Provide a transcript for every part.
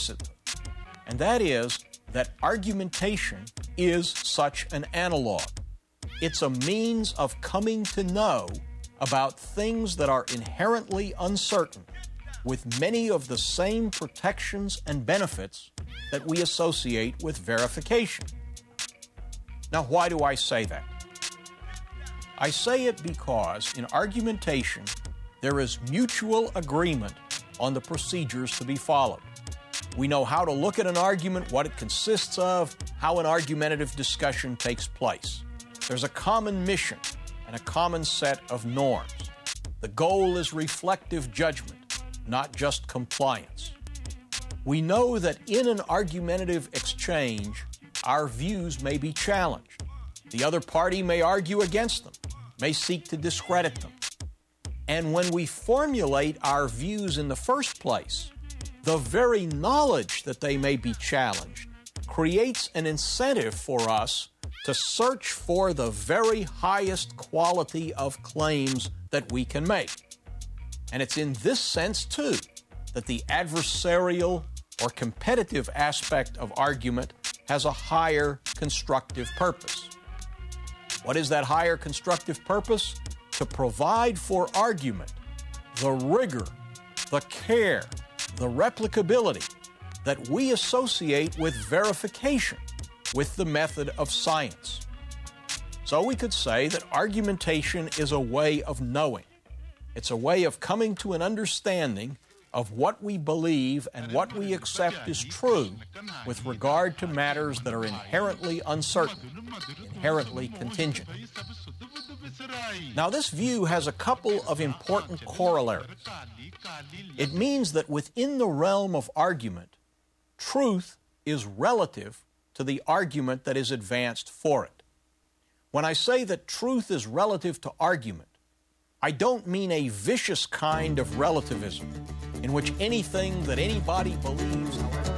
and that is that argumentation is such an analog. It's a means of coming to know about things that are inherently uncertain with many of the same protections and benefits that we associate with verification. Now, why do I say that? I say it because in argumentation, there is mutual agreement on the procedures to be followed. We know how to look at an argument, what it consists of, how an argumentative discussion takes place. There's a common mission and a common set of norms. The goal is reflective judgment, not just compliance. We know that in an argumentative exchange, our views may be challenged. The other party may argue against them, may seek to discredit them. And when we formulate our views in the first place, the very knowledge that they may be challenged creates an incentive for us to search for the very highest quality of claims that we can make. And it's in this sense, too, that the adversarial or competitive aspect of argument has a higher constructive purpose. What is that higher constructive purpose? To provide for argument the rigor, the care, the replicability that we associate with verification, with the method of science. So we could say that argumentation is a way of knowing. It's a way of coming to an understanding of what we believe and what we accept is true with regard to matters that are inherently uncertain, inherently contingent. Now, this view has a couple of important corollaries. It means that within the realm of argument, truth is relative to the argument that is advanced for it. When I say that truth is relative to argument, I don't mean a vicious kind of relativism in which anything that anybody believes, however.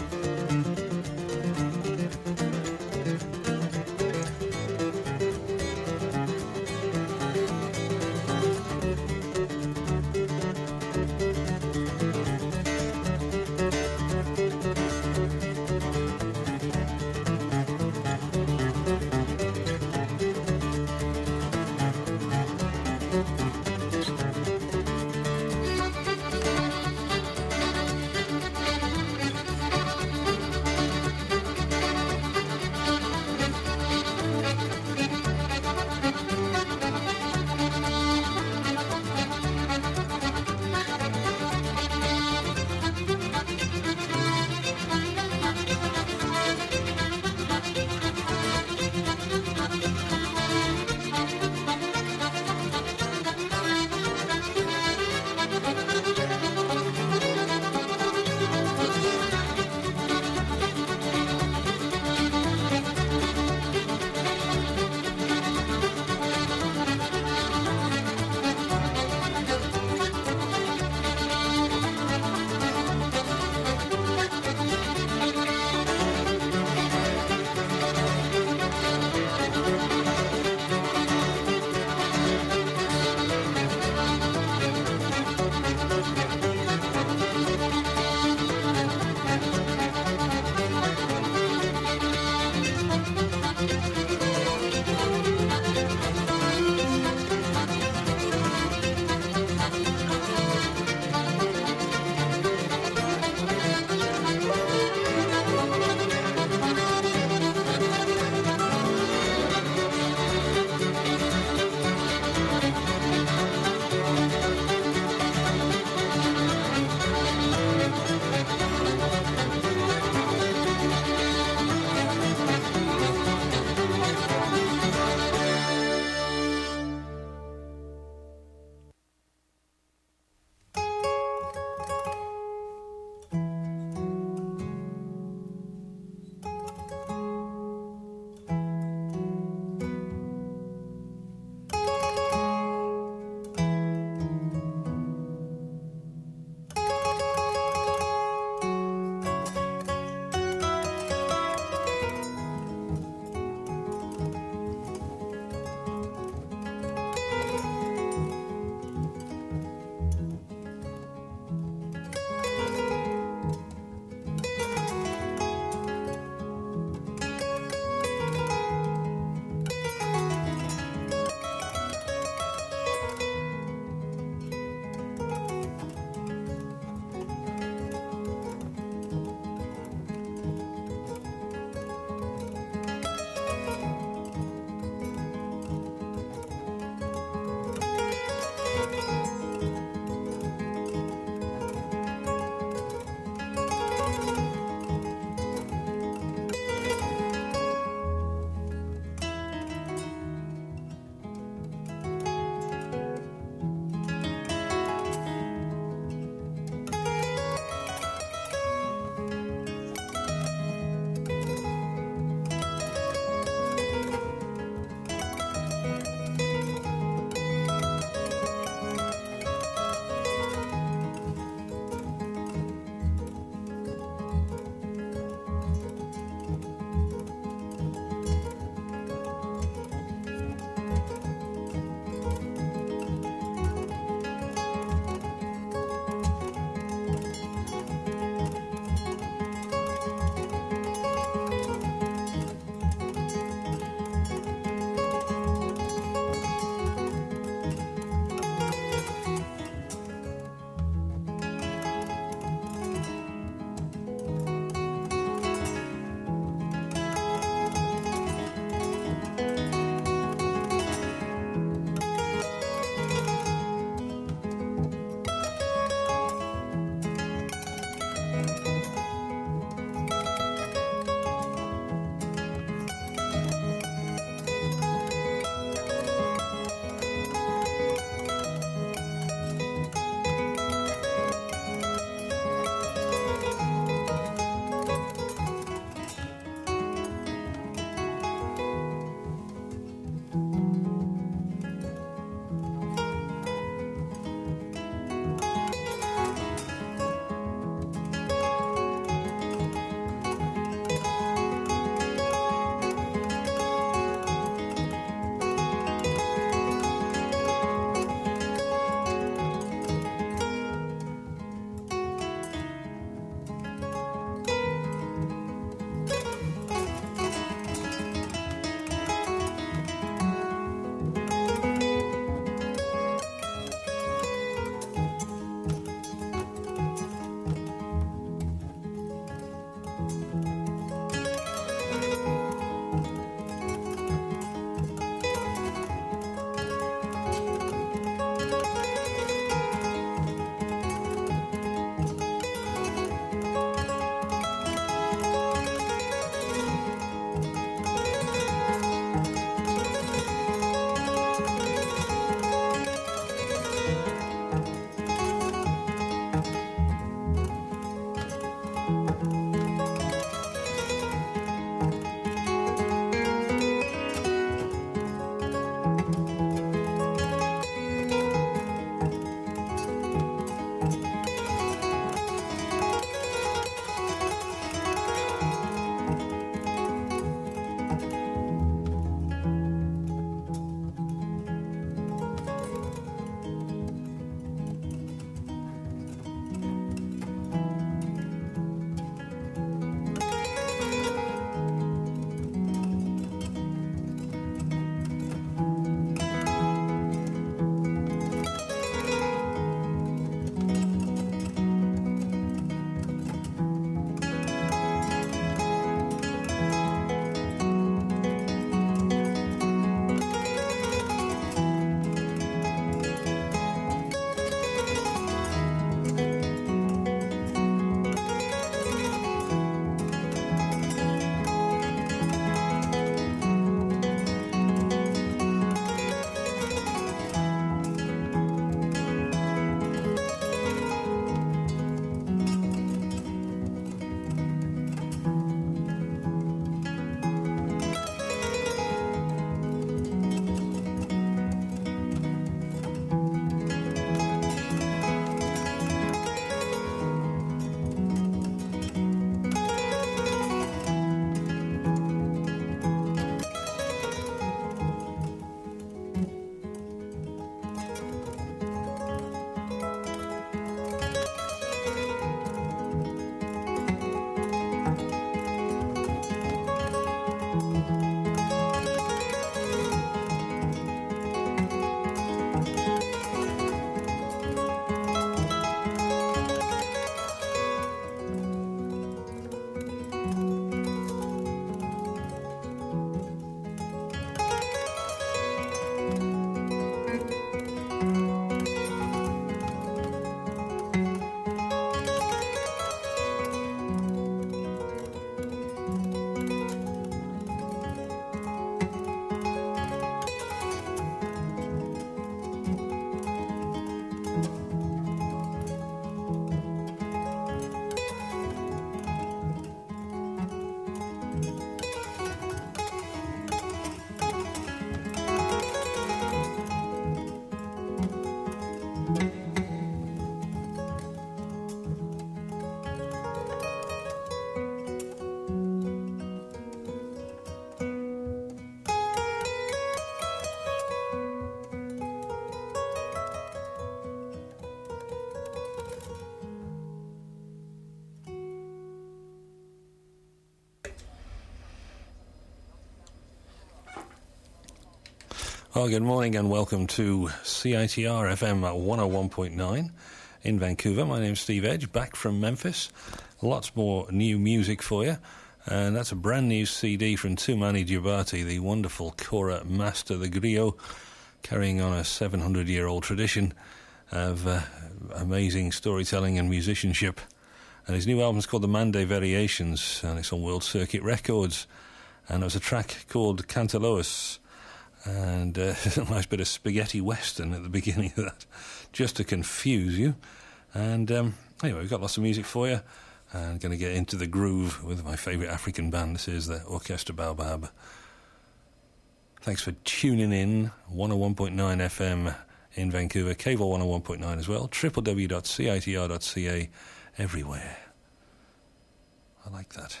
Well, good morning and welcome to CITR FM 101.9 in Vancouver. My name's Steve Edge, back from Memphis. Lots more new music for you. And that's a brand new CD from Toumani Diabate, the wonderful Kora master, the griot, carrying on a 700-year-old tradition of amazing storytelling and musicianship. And his new album's called The Mande Variations, and it's on World Circuit Records. And there's a track called Cantaloas, and a nice bit of spaghetti western at the beginning of that, just to confuse you. And anyway, we've got lots of music for you. I'm going to get into the groove with my favourite African band. This is the Orchestra Baobab. Thanks for tuning in. 101.9 FM in Vancouver, KVOL 101.9 as well, www.citr.ca, everywhere. I like that.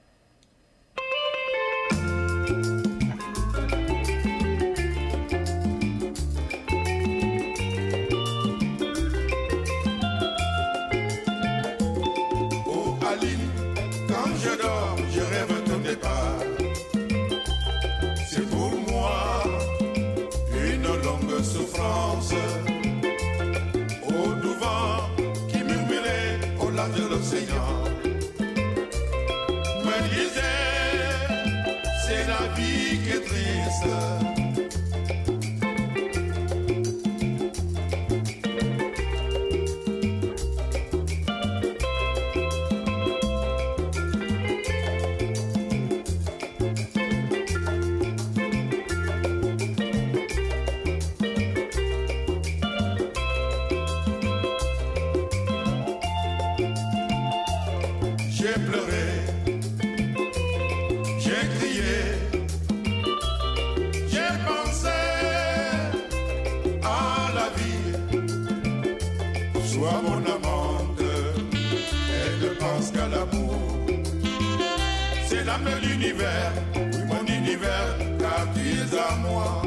Au doux vent qui murmurait au large de l'océan me disait c'est la vie qui est triste. L'univers, oui mon univers, car tu es à moi.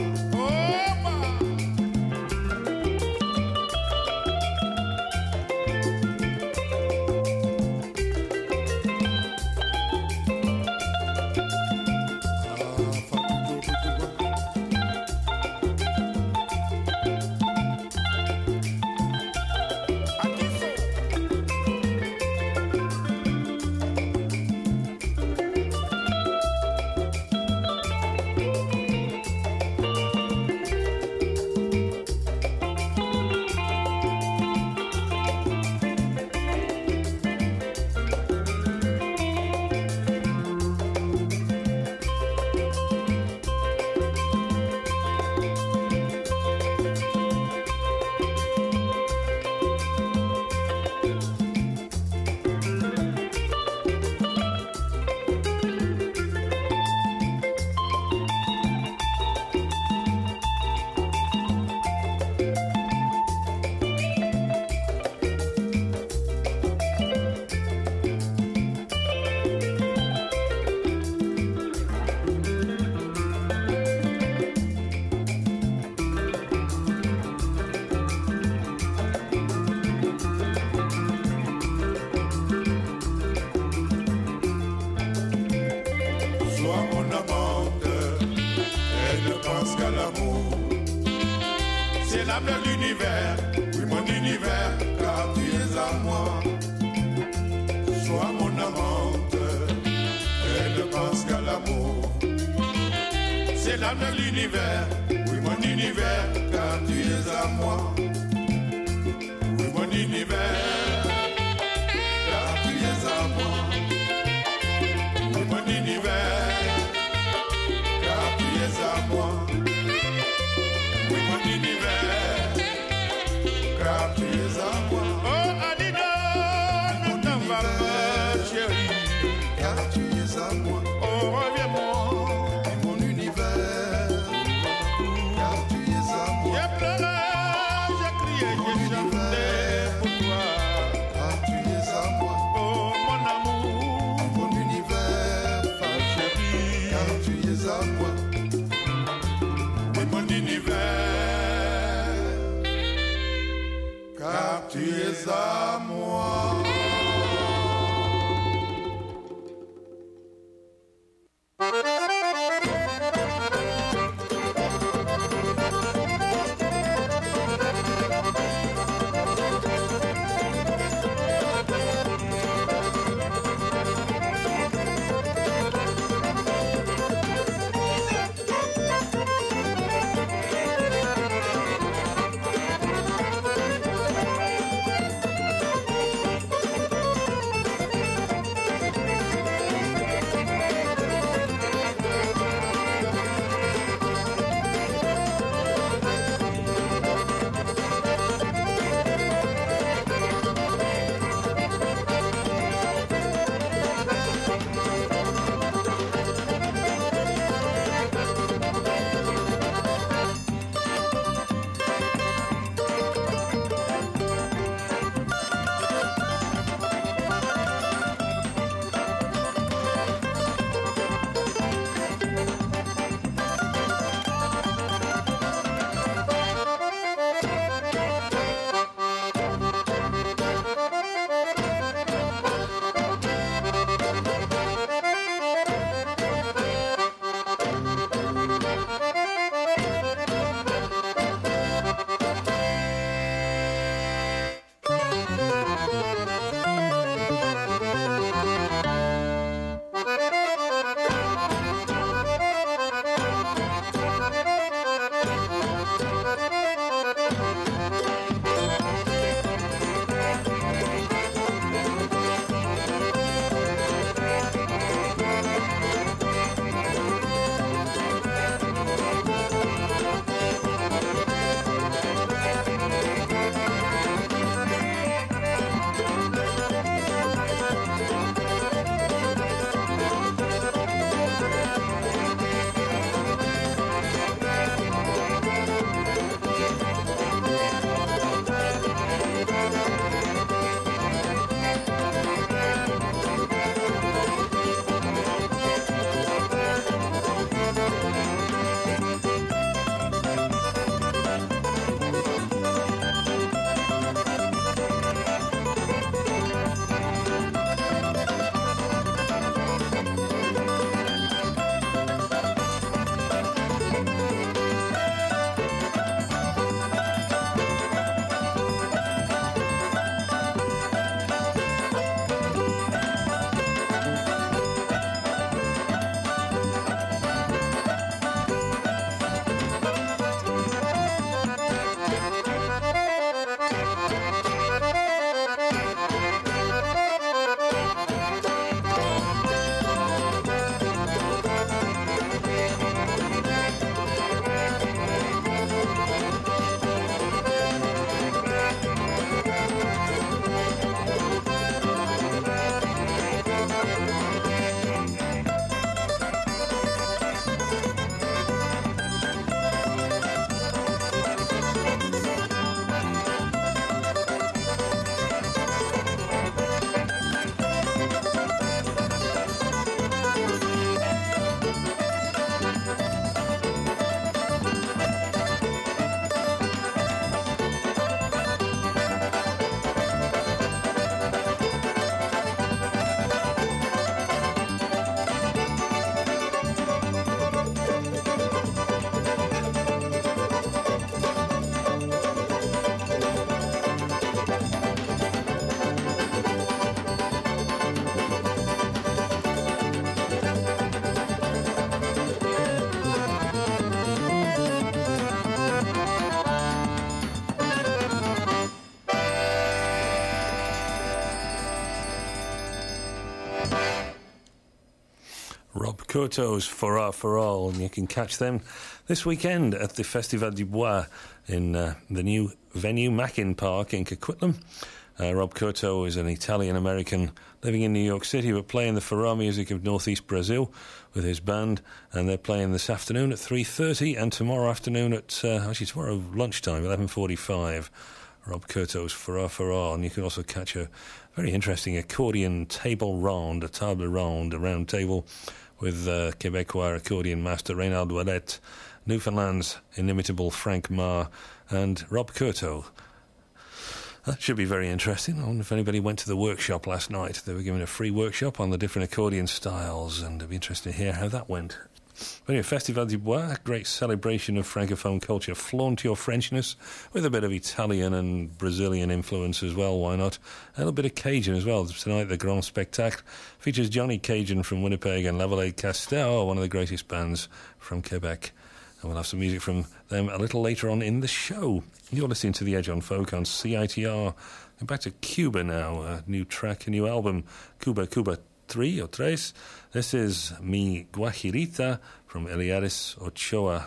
Courteau's For All, and you can catch them this weekend at the Festival du Bois in the new venue, Mackin Park in Coquitlam. Rob Courteau is an Italian-American living in New York City, but playing the Farrar music of northeast Brazil with his band, and they're playing this afternoon at 3:30 and tomorrow afternoon at, actually tomorrow lunchtime, 11:45. Rob Courteau's For All, and you can also catch a very interesting accordion table round, a table round, a round table with Quebecois accordion master Reynald Ouellet, Newfoundland's inimitable Frank Marr, and Rob Courteau. That should be very interesting. I wonder if anybody went to the workshop last night. They were giving a free workshop on the different accordion styles, and it'd be interesting to hear how that went. But anyway, Festival du Bois, a great celebration of Francophone culture. Flaunt your Frenchness with a bit of Italian and Brazilian influence as well, why not? And a little bit of Cajun as well. Tonight, the Grand Spectacle features Johnny Cajun from Winnipeg and Lavallee Castel, one of the greatest bands from Quebec. And we'll have some music from them a little later on in the show. You're listening to The Edge on Folk on CITR. Going back to Cuba now, a new track, a new album, Cuba 3 or Tres. This is Mi Guajirita from Eliares Ochoa.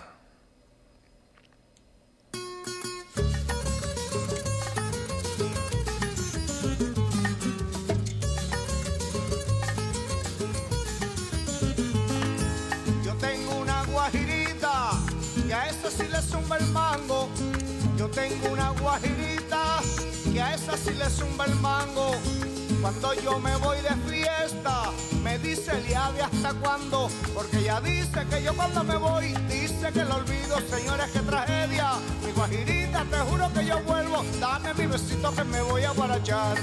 Yo tengo una guajirita y a esa sí le zumba el mango. Yo tengo una guajirita y a esa sí le zumba el mango. Cuando yo me voy de fiesta, me dice Eliade hasta cuándo, porque ella dice que yo cuando me voy, dice que lo olvido, señores, qué tragedia. Mi guajirita, te juro que yo vuelvo, dame mi besito que me voy a guarachar.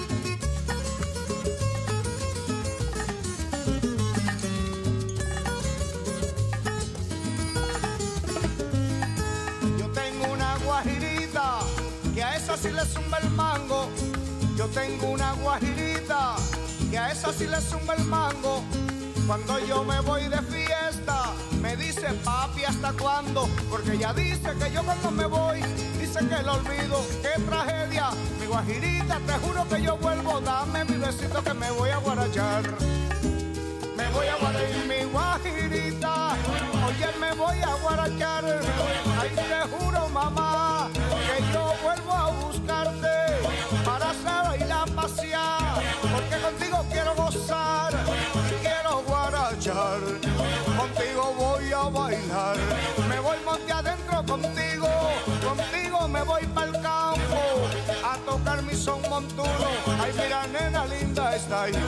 Yo tengo una guajirita, que a esa sí le zumba el mango. Yo tengo una guajirita, que a esa sí le zumba el mango. Cuando yo me voy de fiesta, me dice papi, ¿hasta cuándo? Porque ella dice que yo cuando me voy, dice que lo olvido, qué tragedia. Mi guajirita, te juro que yo vuelvo, dame mi besito que me voy a guarachar. Me voy a guarachar, mi guajirita, oye, me voy a guarachar. Ay, te juro, mamá, que yo vuelvo a buscarte para hacer bailar, pasear, porque contigo quiero gozar, quiero guarachar, contigo voy a bailar, me voy monte adentro contigo, contigo me voy pa'l campo, a tocar mi son montuno, ay mira nena linda está ahí.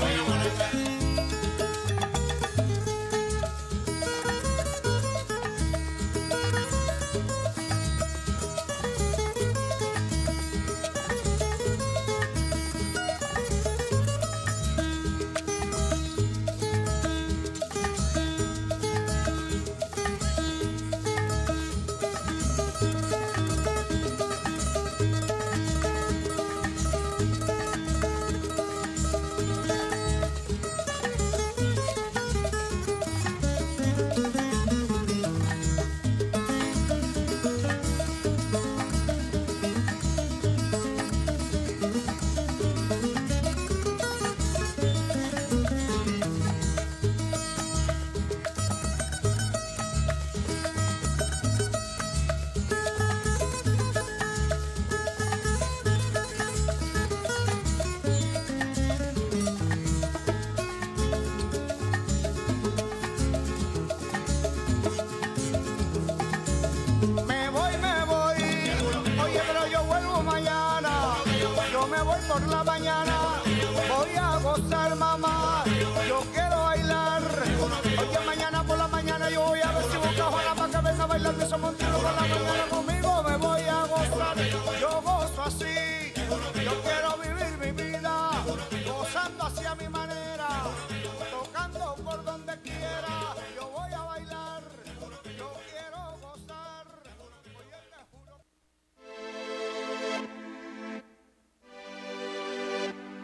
Por la mañana voy a gozar, mamá, yo quiero bailar. Oye, mañana por la mañana yo voy a ver si busco a Juana para que venga a bailar de esos montinos por la mañana conmigo, me voy a gozar. Yo gozo así, yo quiero vivir mi vida, gozando así a mi manera, tocando por donde quiera, yo voy a bailar, yo quiero gozar. Oye, te juro.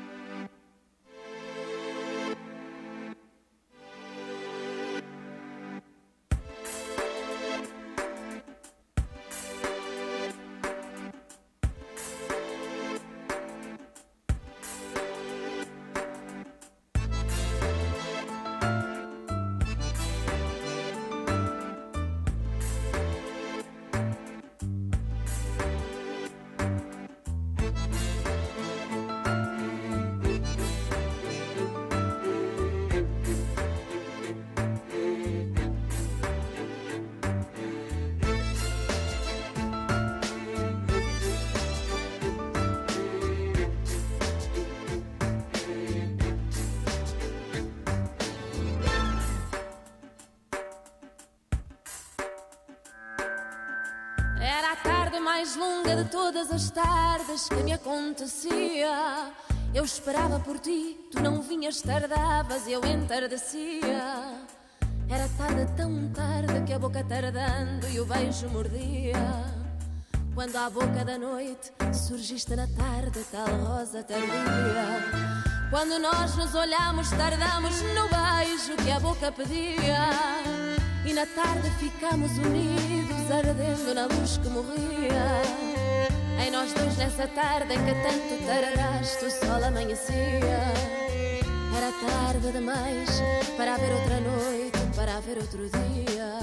Era a tarde mais longa de todas as tardes que me acontecia. Eu esperava por ti, tu não vinhas, tardavas e eu entardecia. Era tarde tão tarde que a boca tardando e o beijo mordia. Quando à boca da noite surgiste na tarde, tal rosa tardia. Quando nós nos olhamos, tardamos no beijo que a boca pedia. E na tarde ficamos unidos, ardendo na luz que morria. Em nós dois nessa tarde em que tanto tardaste, o sol amanhecia. Era tarde demais para haver outra noite, para haver outro dia.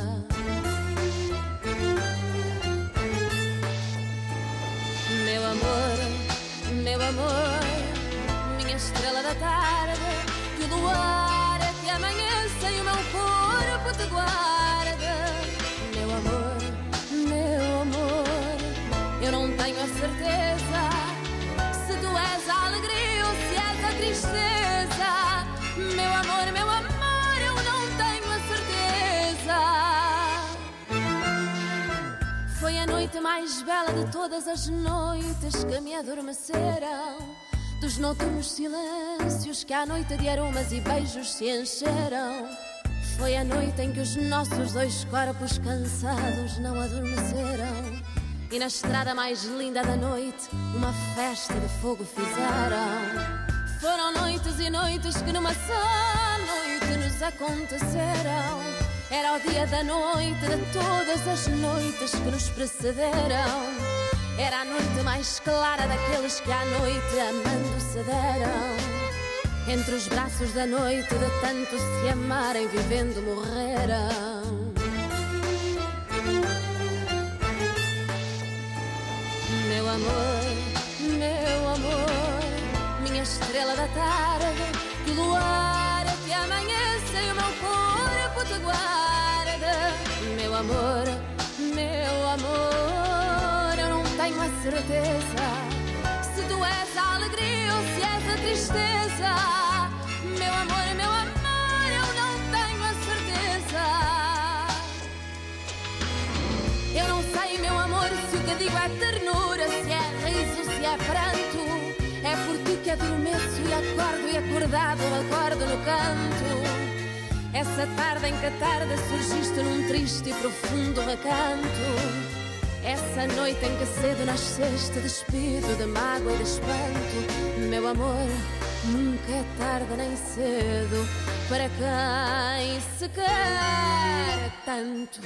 Meu amor, minha estrela da tarde, que o luar é que amanheça e o meu corpo te guarda. Meu amor, eu não tenho a certeza se tu és a alegria ou se és a tristeza. Meu amor, eu não tenho a certeza. Foi a noite mais bela de todas as noites que me adormeceram, dos noturnos silêncios que à noite de aromas e beijos se encheram. Foi a noite em que os nossos dois corpos cansados não adormeceram. E na estrada mais linda da noite uma festa de fogo fizeram. Foram noites e noites que numa só noite nos aconteceram. Era o dia da noite de todas as noites que nos precederam. Era a noite mais clara daqueles que à noite amando se deram. Entre os braços da noite de tanto se amarem, vivendo morreram. Meu amor, minha estrela da tarde, que o luar é que amanheça e o meu corpo te guarda. Meu amor, eu não tenho a certeza se tu és a alegria ou se és a tristeza. Meu amor, eu não tenho a certeza. Eu não sei, meu amor, se o que digo é ternura, se é riso, se é pranto. É por ti que adormeço e acordo, e acordado acordo no canto. Essa tarde em que a tarde surgiste num triste e profundo recanto. Essa noite em que cedo nasceste, despido de mágoa e de espanto. Meu amor, nunca é tarde nem cedo para quem se quer tanto.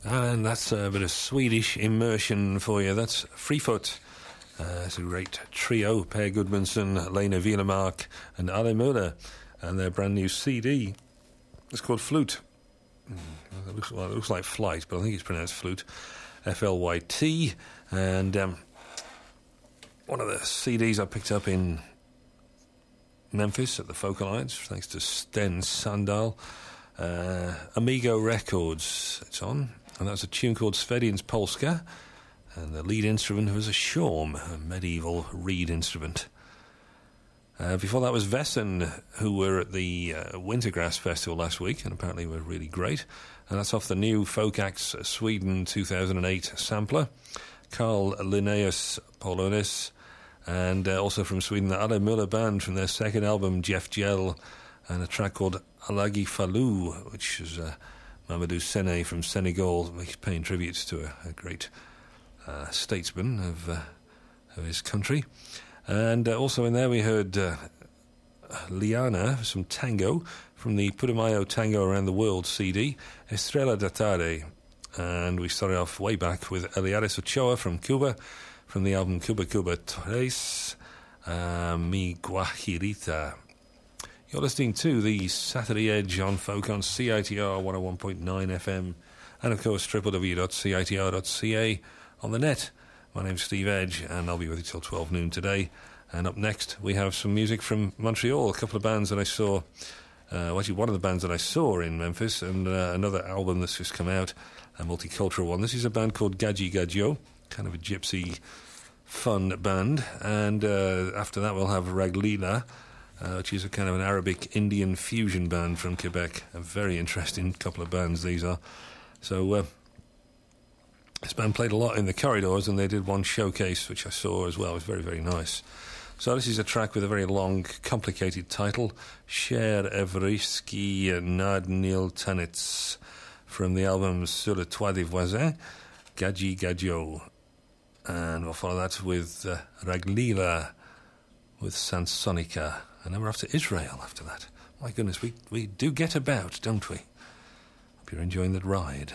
And that's a bit of Swedish immersion for you. That's Freefoot. It's a great trio, Per Gudmundsson, Lena Wielermark and Ale Möller. And their brand new CD. It's called Flute. It looks like Flight, but I think it's pronounced Flute. F-L-Y-T. And one of the CDs I picked up in Memphis at the Folk Alliance, thanks to Sten Sandal. Amigo Records, it's on. And that's a tune called Svedin's Polska. And the lead instrument was a shawm, a medieval reed instrument. Before that was Vessen, who were at the Wintergrass Festival last week, and apparently were really great. And that's off the new Folk Acts Sweden 2008 sampler. Carl Linnaeus Polonis, and also from Sweden, the Ale Möller Band from their second album, Jeff Gel, and a track called Alagi Falou, which is Mamadou Sene from Senegal, paying tributes to a great statesman of his country. And also in there we heard Liana, some tango, from the Putumayo Tango Around the World CD, Estrella da Tarde. And we started off way back with Eliades Ochoa from Cuba, from the album Cuba Cuba Tres, Mi Guajirita. You're listening to the Saturday Edge on Folk on CITR 101.9 FM, and of course www.citr.ca on the net. My name's Steve Edge, and I'll be with you till 12 noon today. And up next, we have some music from Montreal, a couple of bands that I saw, actually one of the bands that I saw in Memphis, and another album that's just come out, a multicultural one. This is a band called Gadji Gadjo, kind of a gypsy fun band. And after that, we'll have Raglila, which is a kind of an Arabic-Indian fusion band from Quebec. A very interesting couple of bands these are. So this band played a lot in the corridors, and they did one showcase, which I saw as well. It was very, very nice. So this is a track with a very long, complicated title, Cher Evriski Nadnil Tanitz, from the album Sur le Toit des Voisins, Gadji Gadjo. And we'll follow that with Raglila, with Sansonica. And then we're off to Israel after that. My goodness, we do get about, don't we? Hope you're enjoying that ride.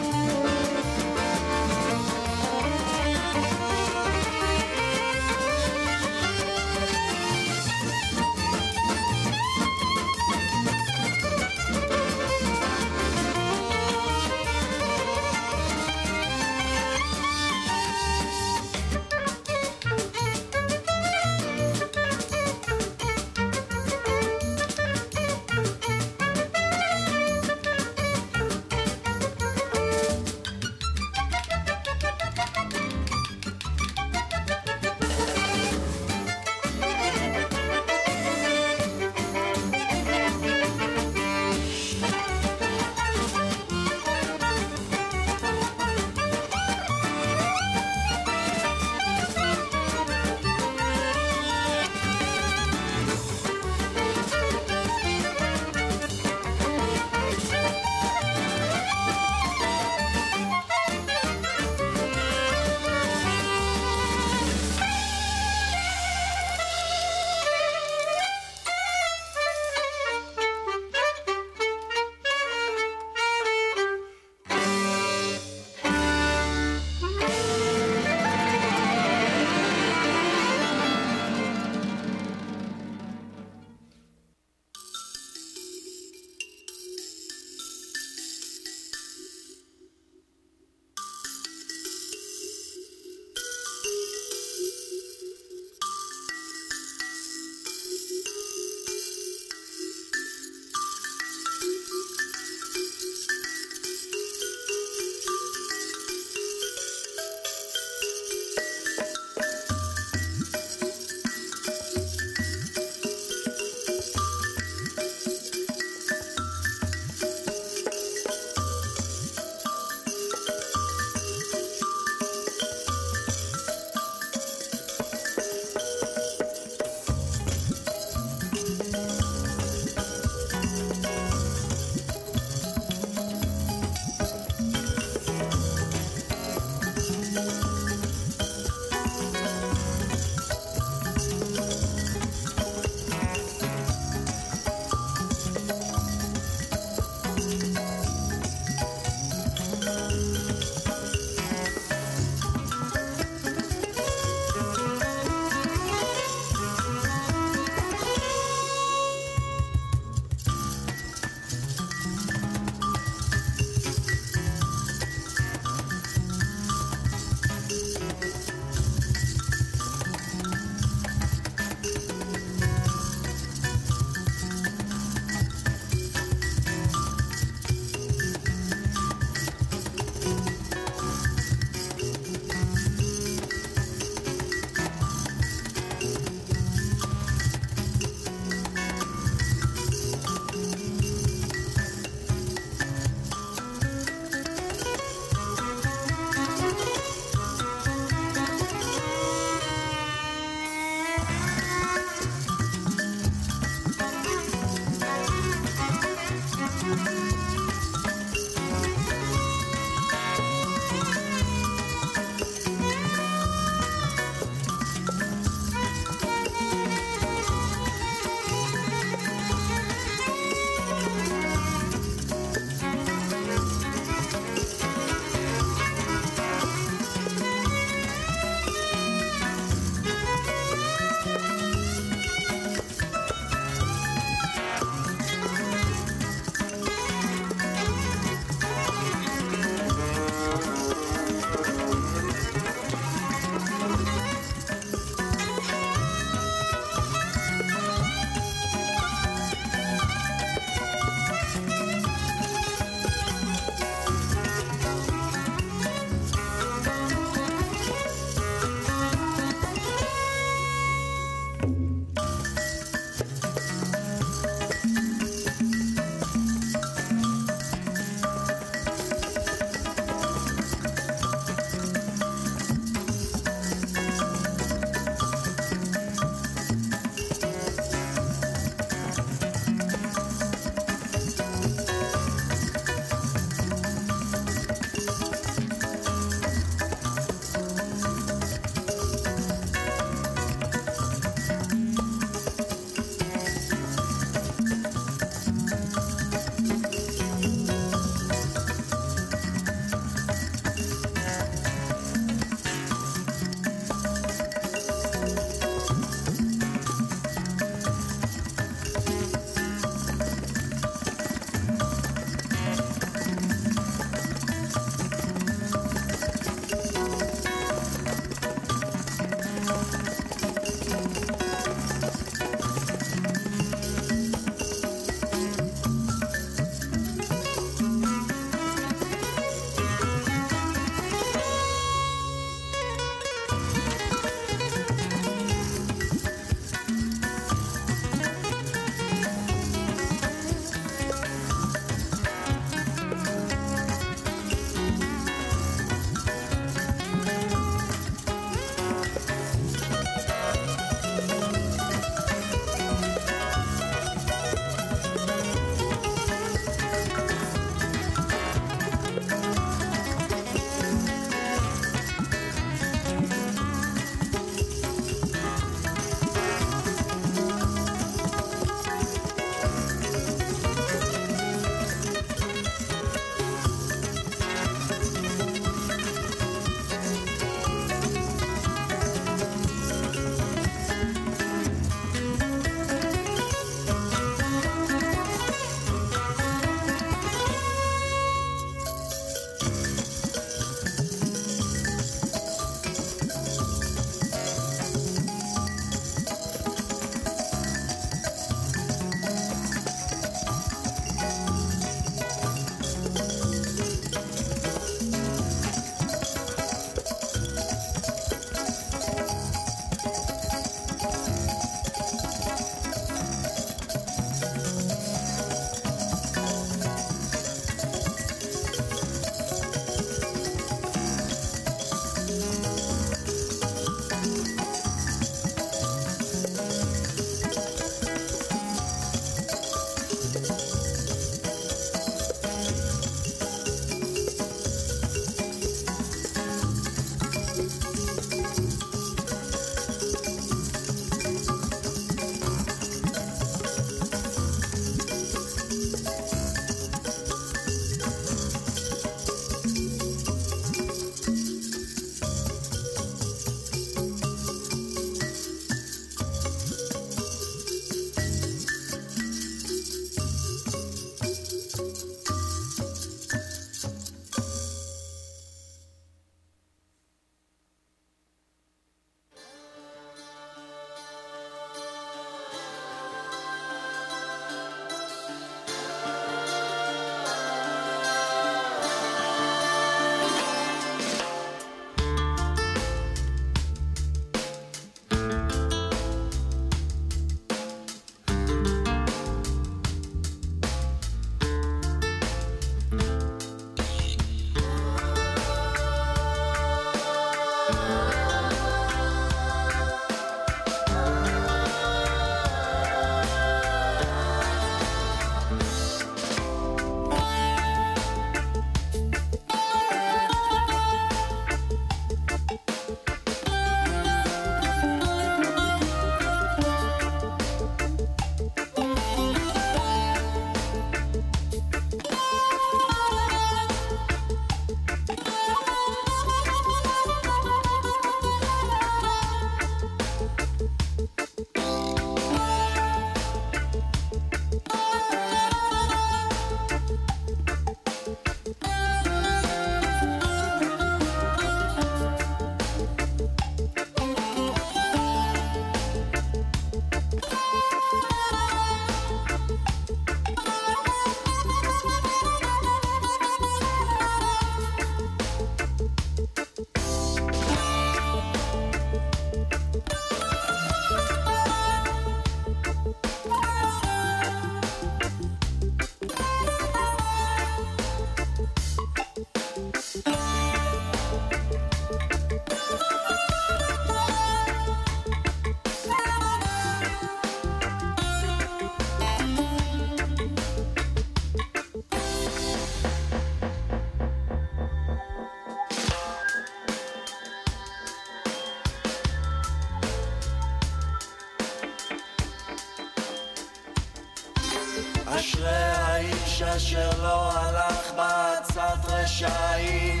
אשרי האיש אשר לא הלך בעצת רשעים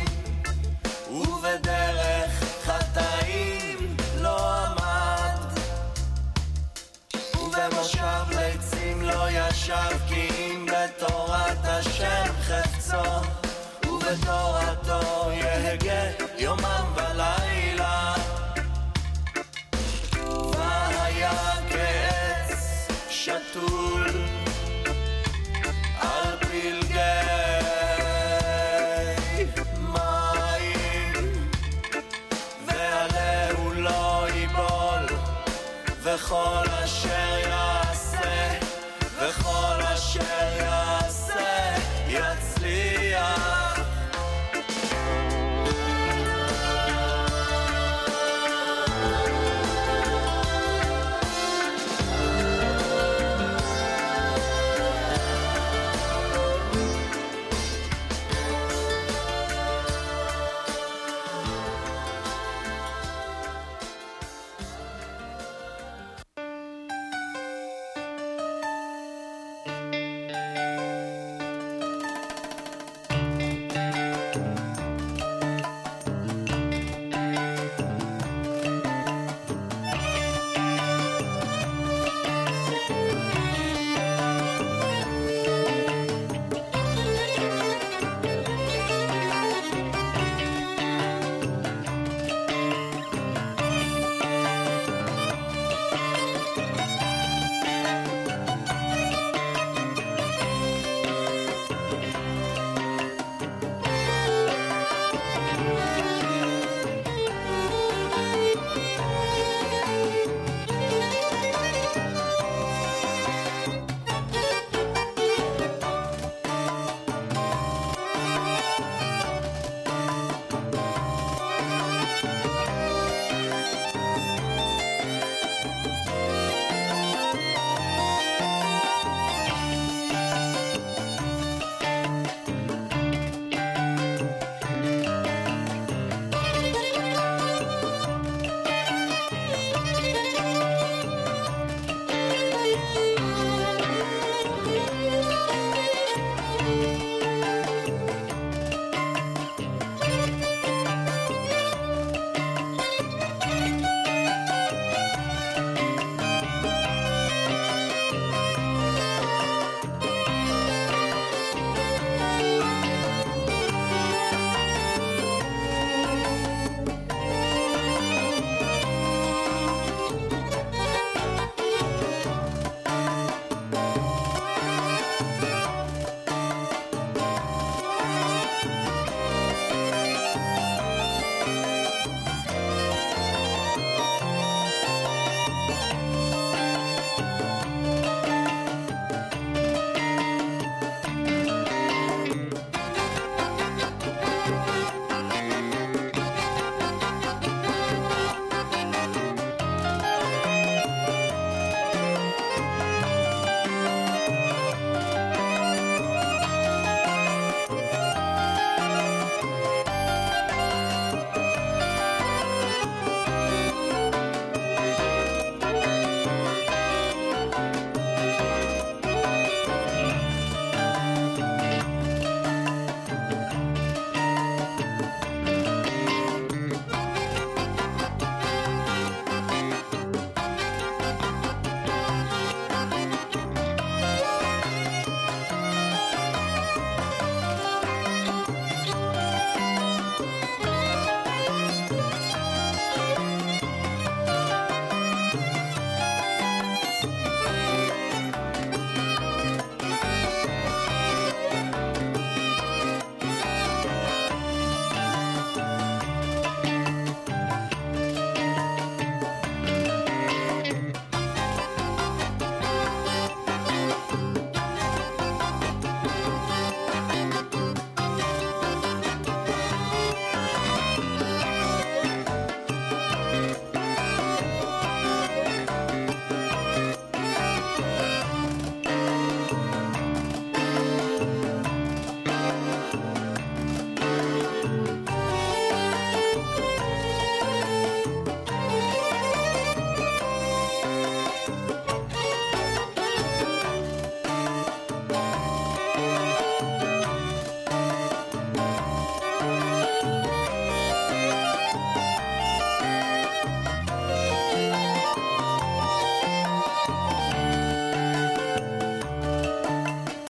ובדרך חטאים לא עמד ובמושב ליצים לא ישב כי אם בתורת השם חפצו ובתורתו יהגה יומם ולילה והיה כעץ שתול על פלגי מים ועליהו לא ייבול וכל השם